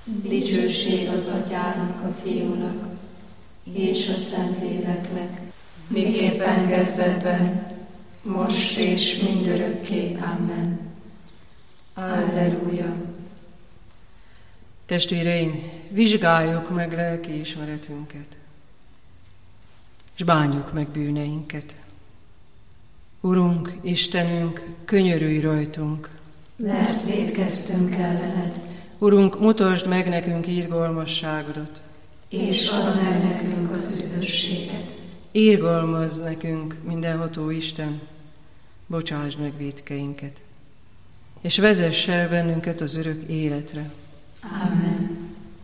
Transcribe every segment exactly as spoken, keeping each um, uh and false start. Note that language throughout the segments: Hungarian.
Dicsőség az Atyának, a Fiúnak és a Szentléleknek, miképpen kezdetben, most és mindörökké. Amen. Alleluja. Testvéreim, vizsgáljuk meg lelkiismeretünket, és bánjuk meg bűneinket. Urunk, Istenünk, könyörülj rajtunk, mert vétkeztünk ellened. Urunk, mutasd meg nekünk irgalmasságodat, és add meg nekünk az üdvösséget. Irgalmazz nekünk, mindenható Isten, bocsásd meg vétkeinket, és vezess el bennünket az örök életre. Amen.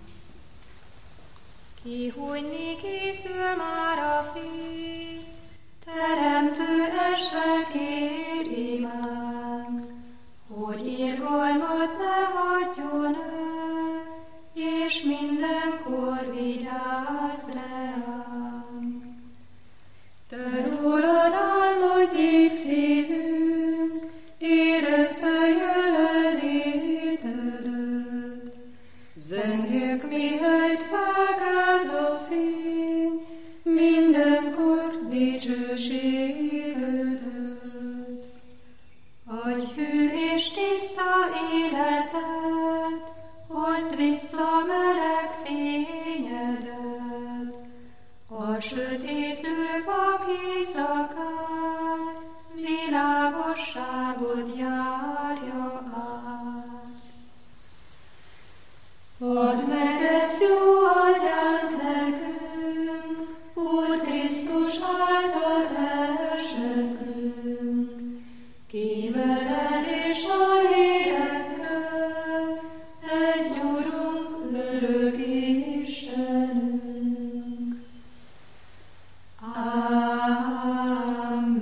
Kihújni készül már a fény, teremtő este kér imánk, hogy irgalmat ne hagyjon el, és mindenkor vigyázz ránk. Te rólad álmodjék szívünk, érezze jelenlétedet, zengjük, mihegy felkelt a fény, mindenkor dicsőségedet. Adj hű és tiszta életet, hozd vissza meleg fényedet, a sötétlő vak éjszakát, világosságot járja át. Add meg ezt, jó Atyánk, nekünk, Úr Krisztus által elsekünk, ki veled és a lélekkel, egy Urunk, örök Istenünk. Amen.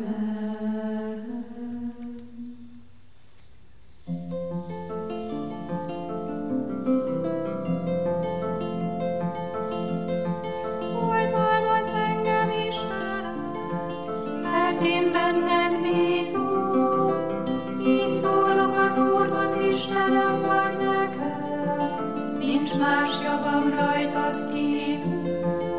Oltalmazz engem, Istenem, mert én benned bízom, így szólok az Úrhoz, Istenem vagy nekem, nincs más javam rajtad kívül.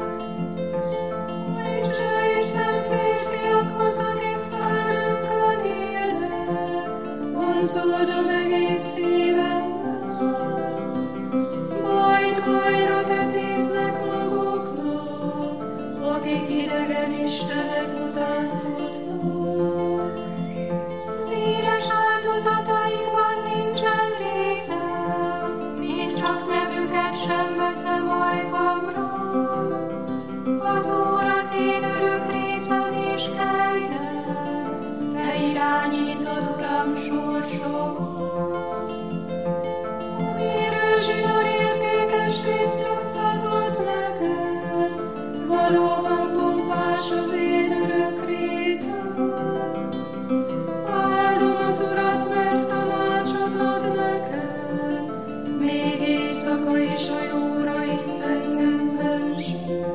Dicsőj szent férfiakhoz, akik felünkön élnek, vonzódom egész szívemmel. Majd bajra tetéznek maguknak, akik idegen istenek után futnak. Véres áldozataikban nincsen részem, még csak nevüket sem veszem ajkamra. Az Úr az én örök részem és kegyem, te irányítod, Uram, sorsomat. Érő zsinór értékes részt juttatod nekem, valóban pompás az én örök részem. Áldom az Urat, mert tanácsot ad nekem, még éjszaka is a jóra int engem benső.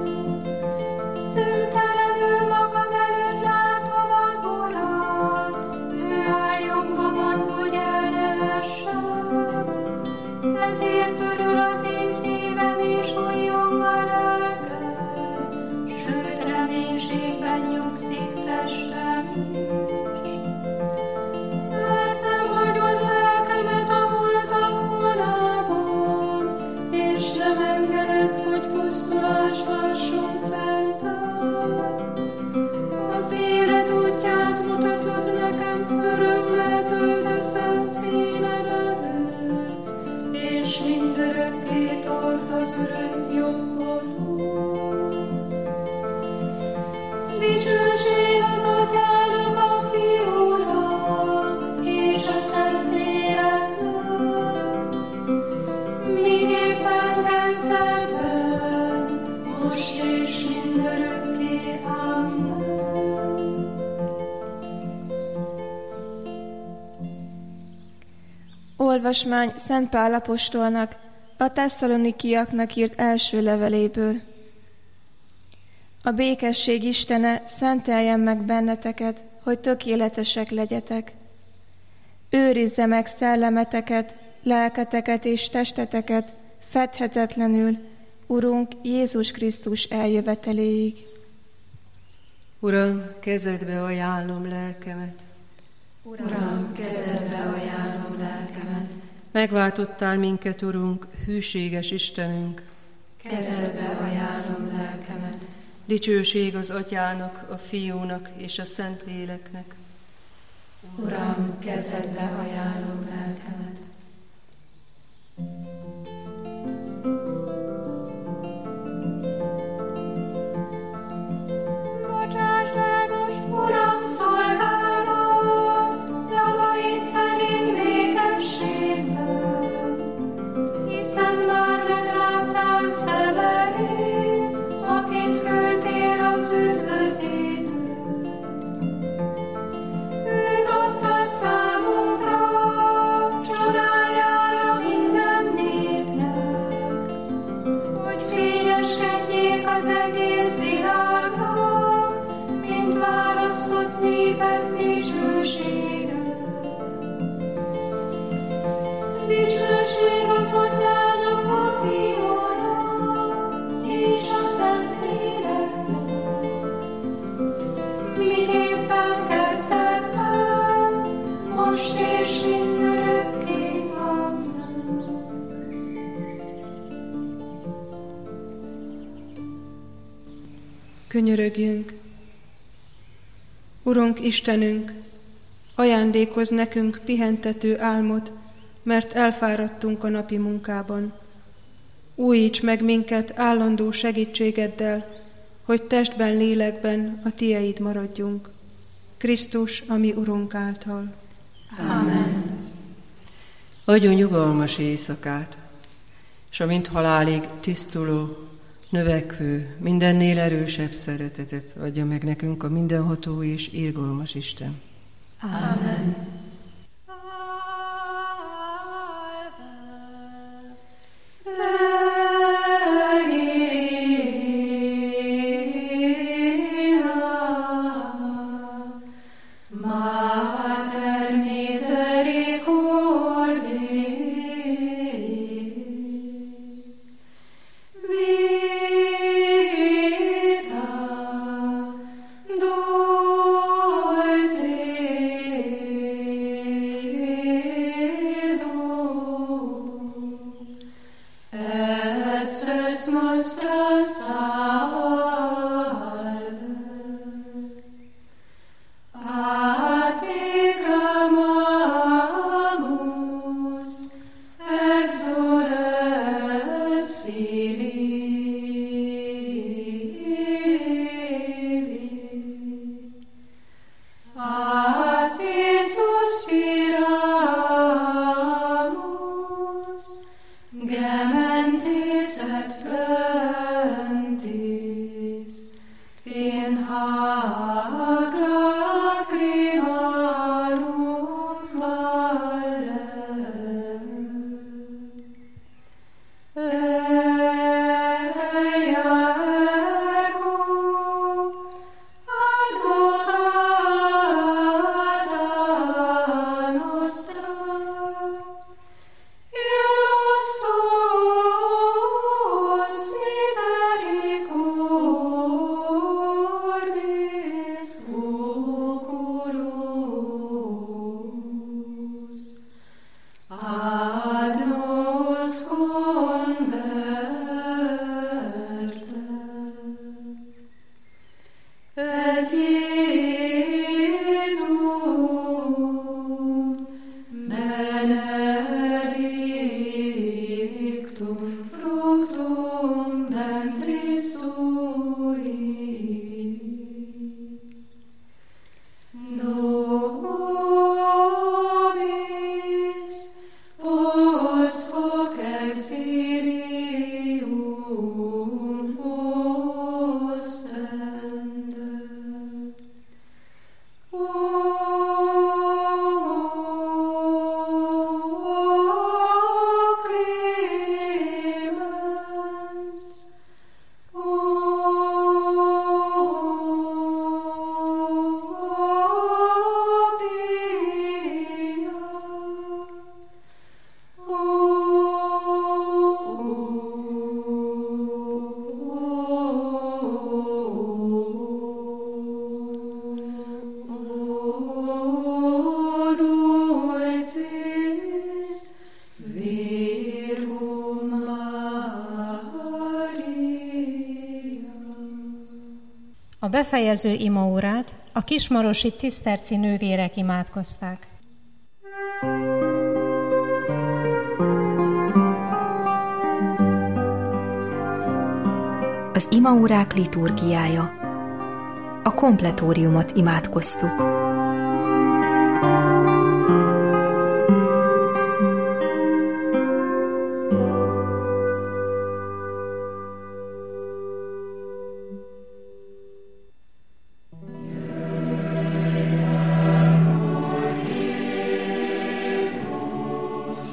Szüntelenül magam előtt látom az Urat, ő áll jobbomon, hogy el ne essem. Ezért örül az én szívem és újjong a lelkem, sőt reménységben nyugszik testem is. Mert nem hagyod lelkemet a holtak vonában, és nem engeded, hogy pusztulás lásson szented. Az élet útját mutatod nekem, örömmel töltesz színed előtt, és mindörökké tart az örök jobbodon. Dicsőség az Atyának, a Fiúnak és a Szentléleknek, miképpen kezdetben, most és mindörökké. Amen. Olvasmány Szent Pál apostolnak a tesszalonikiaknak írt első leveléből. A békesség Istene szenteljen meg benneteket, hogy tökéletesek legyetek. Őrizze meg szellemeteket, lelketeket és testeteket fedhetetlenül, Urunk Jézus Krisztus eljöveteléig. Uram, kezedbe ajánlom lelkemet. Uram, kezedbe ajánlom lelkemet. Megváltottál minket, Urunk, hűséges Istenünk. Kezedbe ajánlom lelkemet. Dicsőség az Atyának, a Fiúnak és a Szentléleknek. Uram, kezedbe ajánlom lelkemet. Bocsásd el most, Uram, szolgálat, szavaid szerint békességben, hiszen már megláttál szemeid, akit küldtél az üdvözítőt. Őt adtad számunkra, csodájára minden népnek, hogy fényeskedjék az egész világnak, mint választott néped dicsősége. Dicsőség az Atyának, a Fiúnak és a Szentléleknek, miképpen kezdetben, most és mindörökké. Amen. Könyörögjünk! Urunk Istenünk, ajándékozz nekünk pihentető álmot, mert elfáradtunk a napi munkában. Újíts meg minket állandó segítségeddel, hogy testben, lélekben a Tieid maradjunk. Krisztus, a mi Urunk által. Amen. Adjon nyugalmas éjszakát, és a mint halálig tisztuló, növekvő, mindennél erősebb szeretetet adja meg nekünk a mindenható és irgalmas Isten. Amen. Mater misericordiae, vita dulcedo, et spes nostra salve. A te clamamus, exores Filii. A te suspiramus, gementes et plentis, in hac lacrimarum valle. Ea ergo advocata nostra, illos tuos misericordis oculos, ad nos converte. Et Iesum benedictum fructum ventris tui, nobis post hoc exilium ostendet. O clemens, O pia, O befejező imaórát a kismarosi ciszterci nővérek imádkozták. Az imaórák liturgiája. A kompletóriumot imádkoztuk.